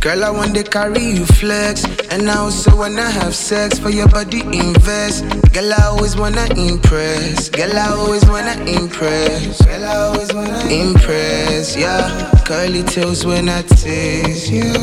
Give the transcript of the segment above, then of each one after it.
Girl, I want to carry you flex. And I also wanna have sex for your body invest. Girl, I always wanna impress. Girl, I always wanna impress. Girl, I always wanna impress, yeah. Curly tails when I taste, yeah.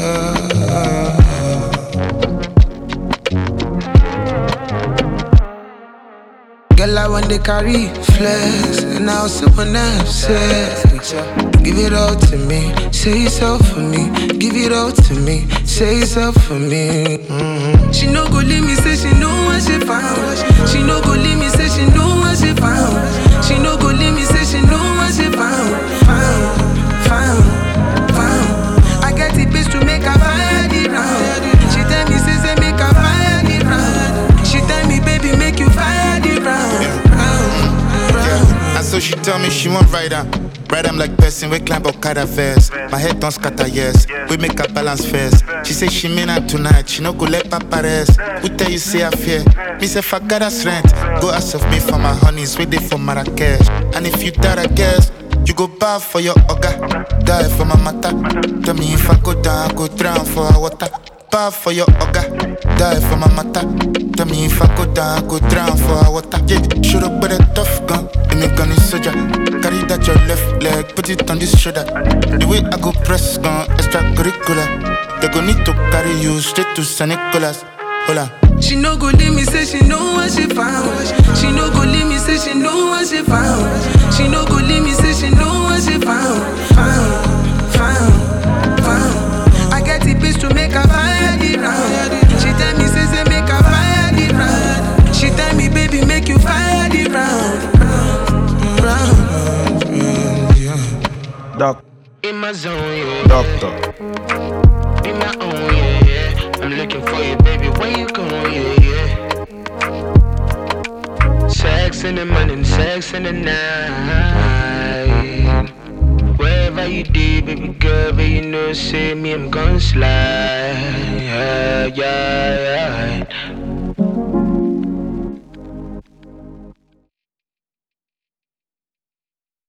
Girl, I want to carry flex. And I also wanna have sex. Give it all to me, say it's all for me. Give it all to me, say it's all for me. She no go leave me, say she know what she found. She no go leave me, say she know what she found. She no go leave me, say she know what she found. Found. I get the bitch to make her fire the round. She tell me, say make her fire the round. She tell me, baby, make you fire the round. And so she tell me she want ride her. Ride I'm like person, we climb Okada first. My head don't scatter, yes. We make a balance first. She say she mean her tonight, she no go let papa rest. We tell you say I fear. Me say fuck God that's rent. Go ask of me for my honeys, wait there for Marrakesh. And if you die, I guess you go bath for your oga, die for my mata. Tell me if I go down, I go drown for her water. Bath for your oga, die for my mata. Tell me if I go down, I go drown for her water. Yeah, shoot up with a tough gun, and make gun is soldier. Carry that your left leg, put it on this shoulder. The way I go press gun, extracurricular. They go need to carry you straight to St. Nicholas. Hola. She no go leave me, say she know what she found. She no go leave me, say she know what she found. She no go leave me, say she know what she found. Found. I get the bitch to make her fire the round. She tell me, say make her fire the round. She tell me, baby, make you fire the round. Doc. In my zone, yeah. Doctor. Be my own, yeah. I'm looking for you, baby. Where you going, yeah. Sex in the morning, sex in the night. Wherever you do, baby girl, but you know, say me, I'm gon' slide. Yeah.